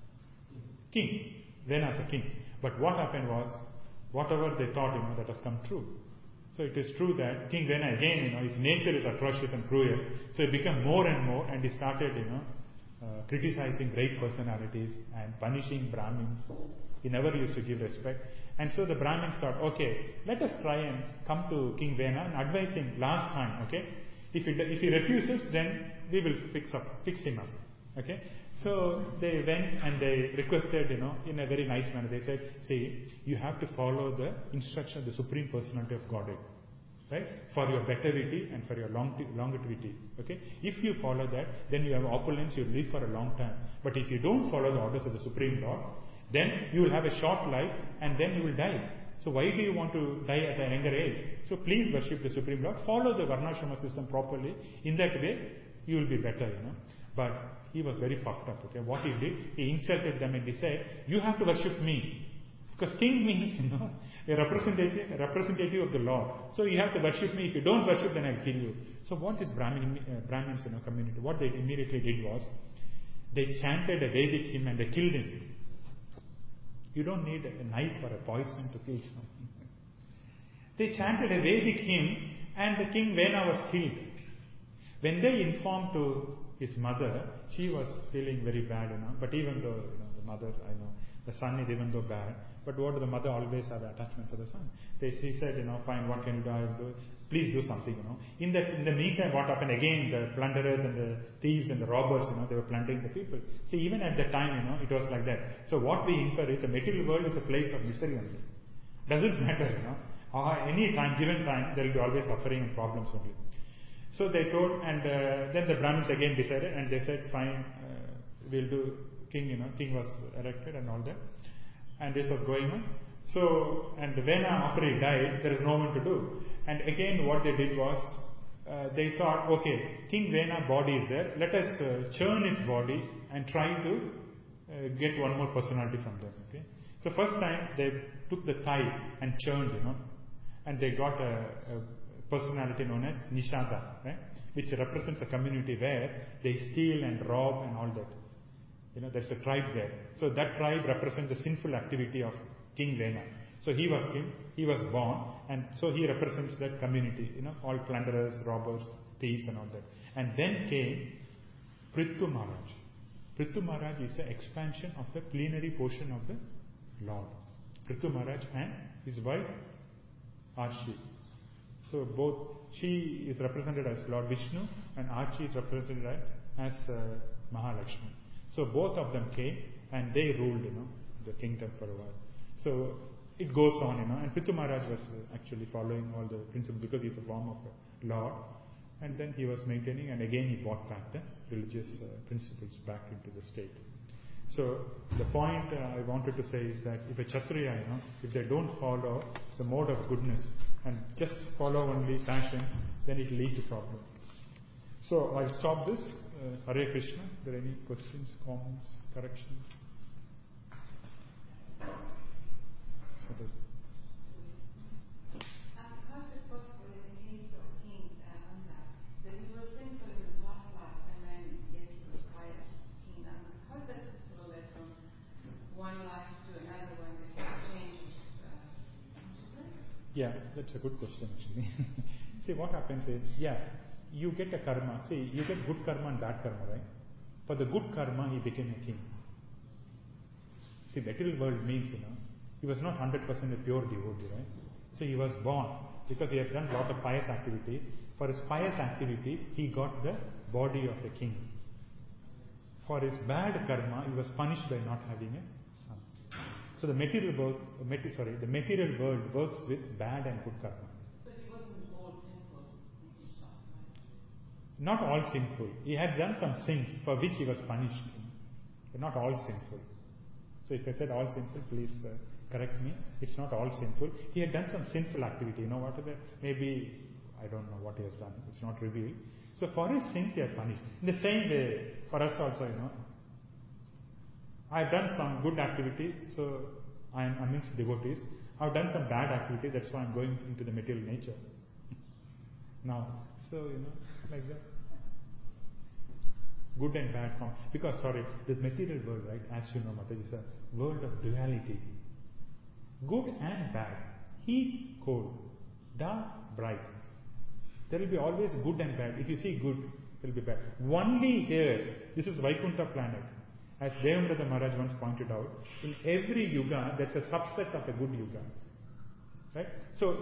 king. Vena as a king. But what happened was, whatever they thought, that has come true. So it is true that King Vena again, his nature is atrocious and cruel. So he became more and more, and he started, criticizing great personalities and punishing Brahmins. He never used to give respect. And so the Brahmins thought, okay, let us try and come to King Vena and advise him last time, okay? If he refuses, then we will fix him up. Okay? So they went and they requested, in a very nice manner. They said, see, you have to follow the instruction of the Supreme Personality of Godhead. Right? For your betterity and for your longevity. Okay? If you follow that, then you have opulence, you will live for a long time. But if you don't follow the orders of the Supreme Lord, then you will have a short life and then you will die. So why do you want to die at a younger age? So please worship the Supreme Lord. Follow the Varnashrama system properly. In that way, you will be better, But he was very puffed up. Okay? What he did, he insulted them and he said, you have to worship me. Because king means, a representative of the Lord. So you have to worship me. If you don't worship, then I'll kill you. So what this Brahmins, community, what they immediately did was, they chanted a Vedic hymn and they killed him. You don't need a knife or a poison to kill someone. They chanted a Vedic hymn and the King Vena was killed. When they informed to his mother, she was feeling very bad, But even though, the mother, the son is even though bad, but what do the mother always have attachment for the son? She said, fine, what can you do? I will do. Please do something, In the meantime, what happened again? The plunderers and the thieves and the robbers, they were plundering the people. See, even at that time, it was like that. So what we infer is the material world is a place of misery only. Doesn't matter, any time, given time, there will be always suffering and problems only. So they told, and then the Brahmins again decided, and they said, fine, we'll do king, king was erected and all that. And this was going on. So, and Vena, after he died, there is no one to do. And again, what they did was, they thought, okay, King Vena body is there, let us churn his body and try to get one more personality from them. Okay. So first time, they took the thigh and churned, and they got a personality known as Nishada, right? Which represents a community where they steal and rob and all that. There's a tribe there. So that tribe represents the sinful activity of King Vena. So he was king, he was born, and so he represents that community, all plunderers, robbers, thieves and all that. And then came Prithu Maharaj. Prithu Maharaj is the expansion of the plenary portion of the Lord. Prithu Maharaj and his wife Archie. So both, she is represented as Lord Vishnu and Archie is represented as Mahalakshmi. So both of them came and they ruled, the kingdom for a while. So it goes on, and Prithu Maharaj was actually following all the principles because he's a form of a Lord. And then he was maintaining, and again he brought back the religious principles back into the state. So the point I wanted to say is that if a Kshatriya, if they don't follow the mode of goodness and just follow only passion, then it will lead to problem. So I'll stop this. Hare Krishna. Are there any questions, comments, corrections? How is it possible in the case of King Anga that he was sinful in the past life and then yet he was pious, King Anga? How is that possible that from one life to another one there's a change of consciousness? Yeah, that's a good question actually. See, what happens is, you get a karma. See, you get good karma and bad karma, right? For the good karma, he became a king. See, material world means, he was not 100% a pure devotee, right? So he was born because he had done a lot of pious activity. For his pious activity, he got the body of a king. For his bad karma, he was punished by not having a son. So the material world works with bad and good karma. So he wasn't all sinful in his past life. Not all sinful. He had done some sins for which he was punished. But not all sinful. So if I said all sinful, please correct me. It's not all sinful. He had done some sinful activity. What are the, maybe, I don't know what he has done. It's not revealed. So for his sins he had punished. In the same way, for us also, I have done some good activity, so I am amidst devotees. I have done some bad activity, that's why I am going into the material nature. Now, so, like that. Good and bad form. Because, this material world, right, as you know, Mataji, is a world of duality. Good and bad. Heat, cold. Dark, bright. There will be always good and bad. If you see good, there will be bad. Only here, this is Vaikuntha planet. As Devendra Maharaj once pointed out, in every yuga, there's a subset of a good yuga. Right? So,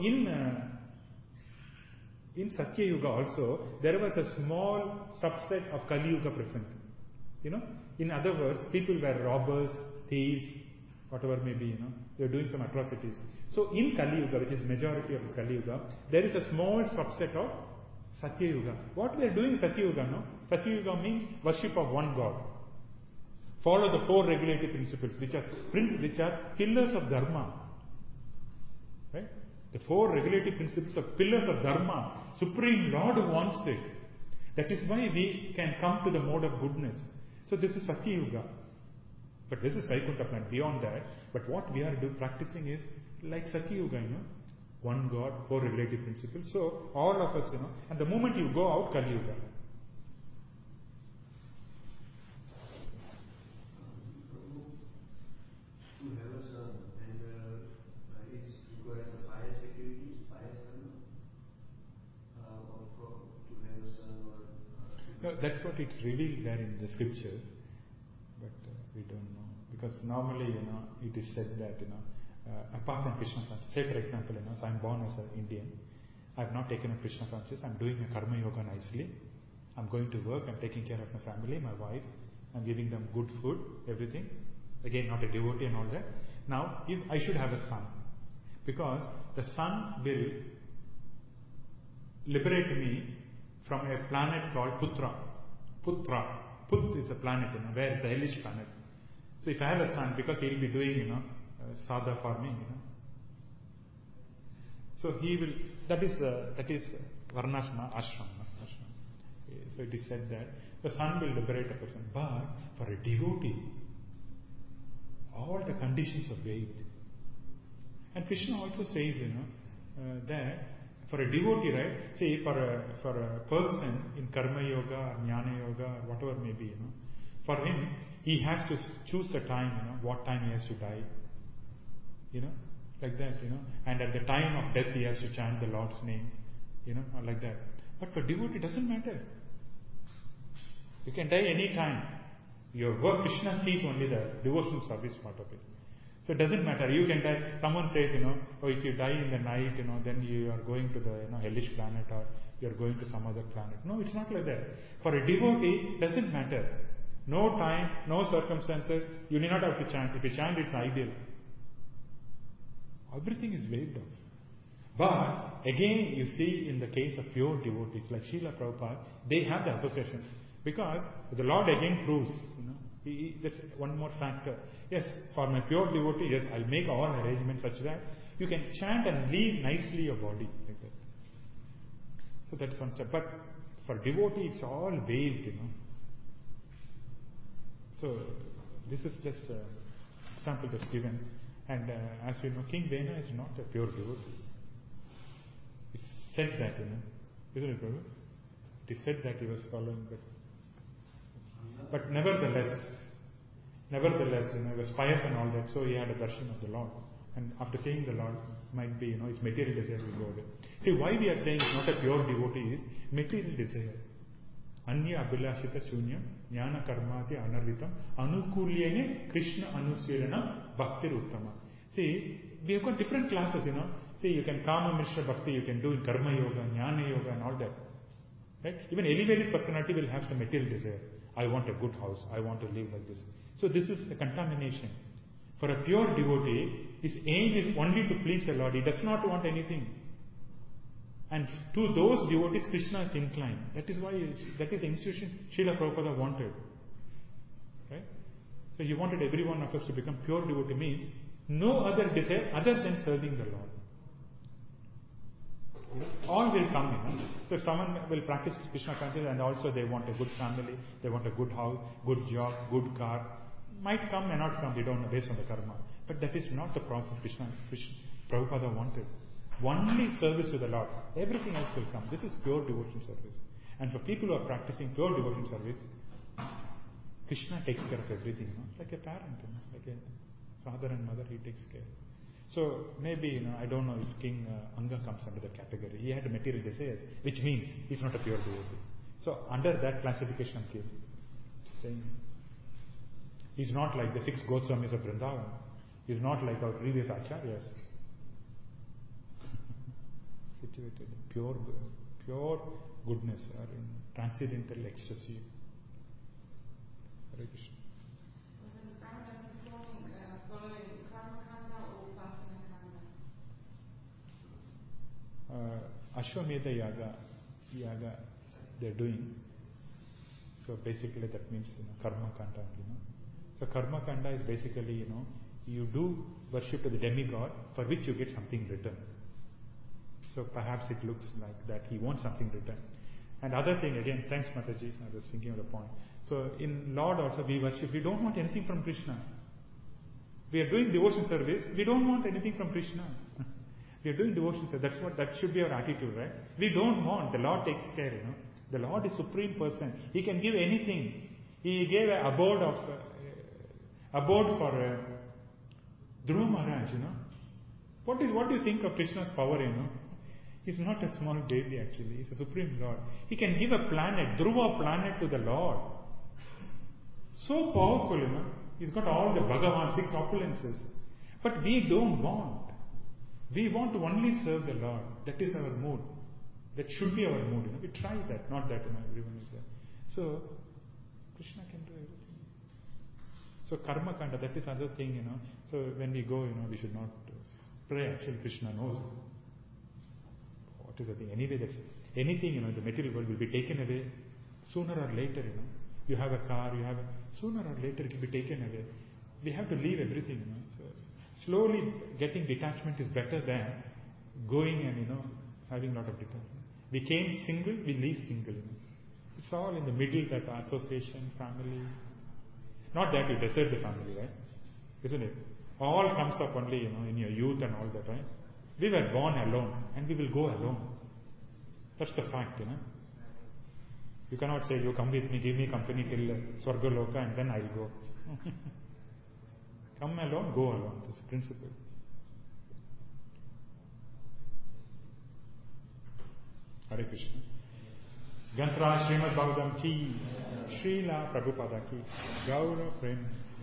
in Satya Yuga also, there was a small subset of Kali Yuga present. In other words, people were robbers, thieves, whatever may be, they were doing some atrocities. So in Kali Yuga, which is majority of this Kali Yuga, there is a small subset of Satya Yuga. What we are doing in Satya Yuga, Satya Yuga means worship of one God. Follow the 4 regulative principles, which are pillars of Dharma. Right? The 4 regulative principles of pillars of Dharma. Supreme Lord wants it. That is why we can come to the mode of goodness. So this is Satya Yuga. But this is Vaikuntha planet. Beyond that, but what we are practicing is like Satya Yuga, one God, 4 regulative principles. So all of us, and the moment you go out, Kali Yuga. To have a son and it requires a pious activity, pious karma, or to have a son or. No, that's what it's revealed there in the scriptures, but we don't know. Because normally, it is said that, apart from Krishna consciousness, say for example, so I'm born as an Indian, I have not taken up Krishna consciousness, I'm doing a karma yoga nicely, I'm going to work, I'm taking care of my family, my wife, I'm giving them good food, everything. Again, not a devotee and all that. Now, if I should have a son, because the son will liberate me from a planet called Putra. Put is a planet, where is the hellish planet. So if I have a son, because he will be doing, sadha farming, so he will, that is Varnashma, ashram. So it is said that the son will liberate a person. But for a devotee, all the conditions are waived. And Krishna also says, that for a devotee, right? See, for a person in karma yoga, jnana yoga, whatever may be, for him, he has to choose a time, what time he has to die. Like that, and at the time of death he has to chant the Lord's name, like that. But for devotee, it doesn't matter. You can die any time. Your work, Krishna sees only the devotional service part of it. So it doesn't matter. You can die. Someone says, if you die in the night, then you are going to the hellish planet, or you are going to some other planet. No, it's not like that. For a devotee, it doesn't matter. No time, no circumstances. You need not have to chant. If you chant, it's ideal. Everything is waived off. But again, you see in the case of pure devotees like Srila Prabhupada, they have the association. Because the Lord again proves, that's one more factor. Yes, for my pure devotee, yes, I'll make all arrangements such that you can chant and leave nicely your body like that. So that's one step. But for devotee, it's all waived, So this is just an example that's given. And as we know, King Vena is not a pure devotee. It's said that, isn't it, Prabhu? It is said that he was following that. But nevertheless, he was pious and all that, so he had a darshan of the Lord. And after seeing the Lord, might be, his material desire will go away. See, why we are saying it's not a pure devotee is material desire. Anya Abhilashita Shunyam, Jnana Karmati Anarvitam, Anukulyene Krishna Anusiranam Bhakti Uttama. See, we have got different classes, See, you can Kama Mishra Bhakti, you can do in Karma Yoga, Jnana Yoga and all that. Right? Even elevated personality will have some material desire. I want a good house, I want to live like this. So this is a contamination. For a pure devotee, his aim is only to please the Lord. He does not want anything. And to those devotees, Krishna is inclined. That is why, that is the institution Srila Prabhupada wanted. Right? So he wanted every one of us to become pure devotee, means no other desire other than serving the Lord. All will come, So if someone will practice Krishna consciousness and also they want a good family, they want a good house, good job, good car, might come, may not come, we don't know, based on the karma. But that is not the process Krishna Prabhupada wanted. Only service to the Lord. Everything else will come. This is pure devotion service. And for people who are practicing pure devotion service, Krishna takes care of everything, like a parent, like a father and mother, he takes care. So maybe, I don't know if King Anga comes under that category. He had material desires, which means he's not a pure devotee. So under that classification I'm saying, he's not like the 6 Goswamis of Vrindavan. He's not like our previous acharyas. Situated in pure goodness or in transcendental ecstasy. Hare Krishna. Following Karma Kanda or Upasana Kanda? Ashwamedha Yaga they're doing. So basically that means Karma Kanda. So Karma Kanda is basically, you do worship to the demigod for which you get something return. So perhaps it looks like that he wants something return. And other thing again, thanks Mataji, I was thinking of the point. So in Lord also we worship, we don't want anything from Krishna. We are doing devotion service, we don't want anything from Krishna. We are doing devotion service, that should be our attitude, right? We don't want, the Lord takes care, The Lord is Supreme Person. He can give anything. He gave an abode for Dhruva Maharaj, What do you think of Krishna's power, He's not a small baby actually. He's a Supreme Lord. He can give a planet, Dhruva planet to the Lord. So powerful, He's got all the Bhagavan, 6 opulences. But we don't want. We want to only serve the Lord. That is our mood. That should be our mood. We try that. Not that everyone is there. So, Krishna can do everything. So, Karma Kanda, that is another thing, So, when we go, we should not pray. Actually, Krishna knows. What is the thing? Anyway, that's anything, the material world will be taken away sooner or later, You have a car, sooner or later it will be taken away. We have to leave everything, So, slowly getting detachment is better than going and, having a lot of detachment. We came single, we leave single, It's all in the middle, that association, family. Not that you desert the family, right? Isn't it? All comes up only, in your youth and all that, right? We were born alone and we will go alone. That's the fact, You cannot say, you come with me, give me company till Swargaloka and then I'll go. Come alone, go alone. This is the principle. Hare Krishna. Gantra Srimad Bhagavatam ki, Srila Prabhupada ki, Gaura Prem.